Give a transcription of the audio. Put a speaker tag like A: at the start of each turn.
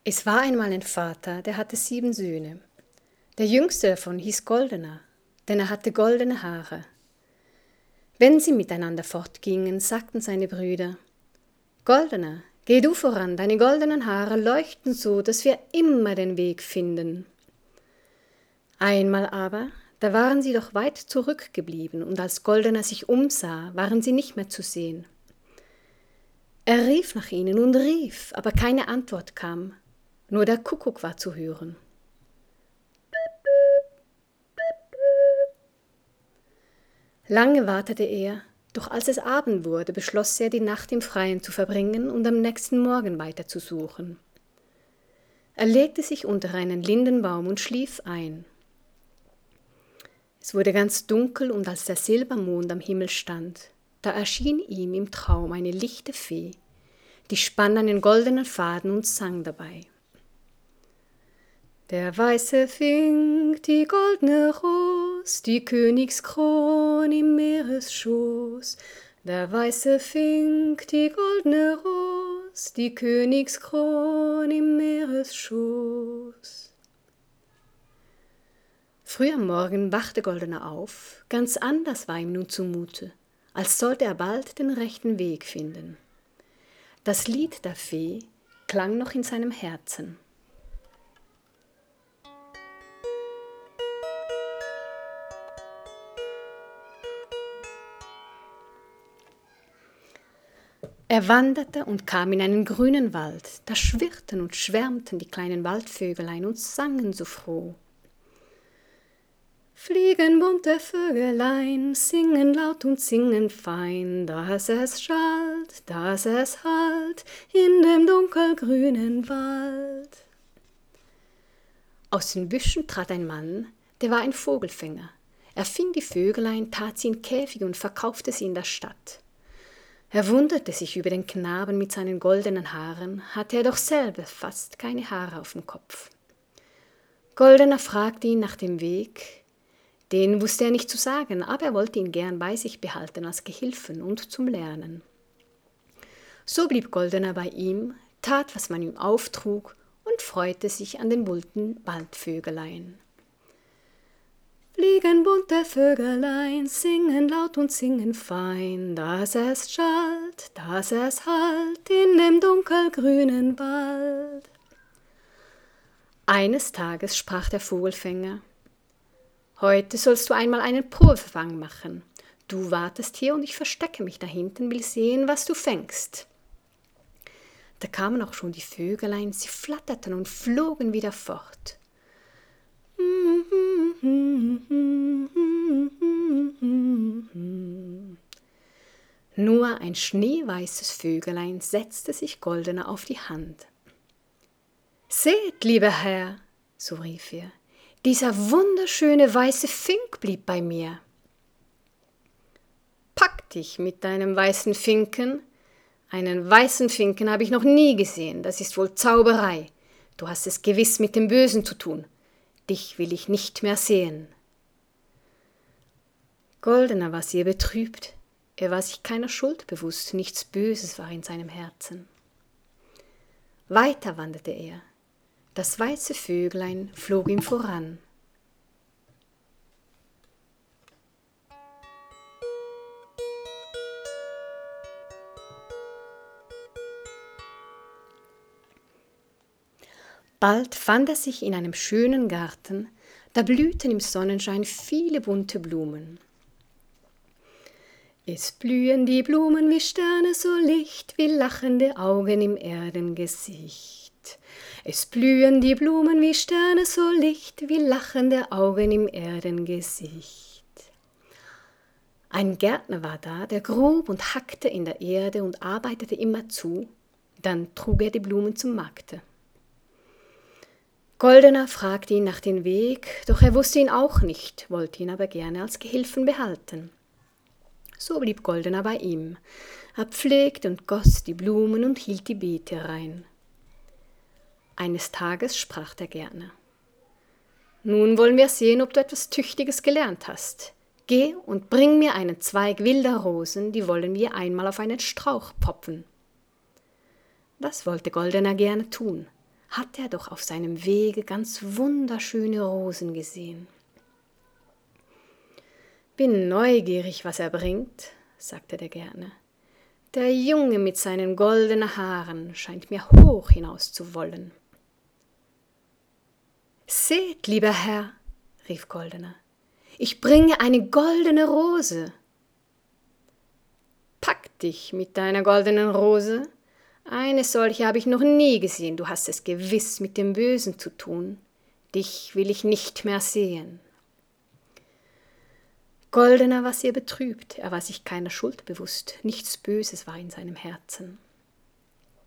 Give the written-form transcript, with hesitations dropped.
A: Es war einmal ein Vater, der hatte 7 Söhne. Der jüngste davon hieß Goldener, denn er hatte goldene Haare. Wenn sie miteinander fortgingen, sagten seine Brüder: Goldener, geh du voran, deine goldenen Haare leuchten so, dass wir immer den Weg finden. Einmal aber, da waren sie doch weit zurückgeblieben, und als Goldener sich umsah, waren sie nicht mehr zu sehen. Er rief nach ihnen und rief, aber keine Antwort kam, nur der Kuckuck war zu hören. Lange wartete er, doch als es Abend wurde, beschloss er, die Nacht im Freien zu verbringen und am nächsten Morgen weiterzusuchen. Er legte sich unter einen Lindenbaum und schlief ein. Es wurde ganz dunkel, und als der Silbermond am Himmel stand, da erschien ihm im Traum eine lichte Fee, die spann einen goldenen Faden und sang dabei. Der weiße Fink, die goldne Ros, die Königskron im Meeresschoß. Der weiße Fink, die goldne Ros, die Königskron im Meeresschoß. Früh am Morgen wachte Goldener auf, ganz anders war ihm nun zumute, als sollte er bald den rechten Weg finden. Das Lied der Fee klang noch in seinem Herzen. Er wanderte und kam in einen grünen Wald, da schwirrten und schwärmten die kleinen Waldvögelein und sangen so froh. Fliegen bunte Vögelein, singen laut und singen fein, dass es schallt, dass es hallt, in dem dunkelgrünen Wald. Aus den Büschen trat ein Mann, der war ein Vogelfänger. Er fing die Vögelein, tat sie in Käfige und verkaufte sie in der Stadt. Er wunderte sich über den Knaben mit seinen goldenen Haaren, hatte er doch selber fast keine Haare auf dem Kopf. Goldener fragte ihn nach dem Weg, den wusste er nicht zu sagen, aber er wollte ihn gern bei sich behalten als Gehilfen und zum Lernen. So blieb Goldener bei ihm, tat, was man ihm auftrug, und freute sich an den bunten Waldvögelein. Fliegen bunte Vögelein, singen laut und singen fein, dass es schallt, dass es hallt, in dem dunkelgrünen Wald. Eines Tages sprach der Vogelfänger: Heute sollst du einmal einen Probefang machen. Du wartest hier und ich verstecke mich da hinten, will sehen, was du fängst. Da kamen auch schon die Vögelein, sie flatterten und flogen wieder fort. Nur ein schneeweißes Vögelein setzte sich Goldener auf die Hand. Seht, lieber Herr, so rief er, dieser wunderschöne weiße Fink blieb bei mir. Pack dich mit deinem weißen Finken. Einen weißen Finken habe ich noch nie gesehen, das ist wohl Zauberei. Du hast es gewiss mit dem Bösen zu tun. Dich will ich nicht mehr sehen. Goldener war sehr betrübt. Er war sich keiner Schuld bewusst, nichts Böses war in seinem Herzen. Weiter wanderte er. Das weiße Vöglein flog ihm voran. Bald fand er sich in einem schönen Garten, da blühten im Sonnenschein viele bunte Blumen. Es blühen die Blumen wie Sterne so licht, wie lachende Augen im Erdengesicht. Es blühen die Blumen wie Sterne so licht, wie lachende Augen im Erdengesicht. Ein Gärtner war da, der grub und hackte in der Erde und arbeitete immerzu, dann trug er die Blumen zum Markte. Goldener fragte ihn nach dem Weg, doch er wusste ihn auch nicht, wollte ihn aber gerne als Gehilfen behalten. So blieb Goldener bei ihm. Er pflegte und goss die Blumen und hielt die Beete rein. Eines Tages sprach der Gärtner: Nun wollen wir sehen, ob du etwas Tüchtiges gelernt hast. Geh und bring mir einen Zweig wilder Rosen, die wollen wir einmal auf einen Strauch popfen. Das wollte Goldener gerne tun, hat er doch auf seinem Wege ganz wunderschöne Rosen gesehen. »Bin neugierig, was er bringt«, sagte der Gärtner. »Der Junge mit seinen goldenen Haaren scheint mir hoch hinaus zu wollen.« »Seht, lieber Herr«, rief Goldener, »ich bringe eine goldene Rose.« »Pack dich mit deiner goldenen Rose. Eine solche habe ich noch nie gesehen. Du hast es gewiss mit dem Bösen zu tun. Dich will ich nicht mehr sehen.« Goldener war sehr betrübt, er war sich keiner Schuld bewusst, nichts Böses war in seinem Herzen.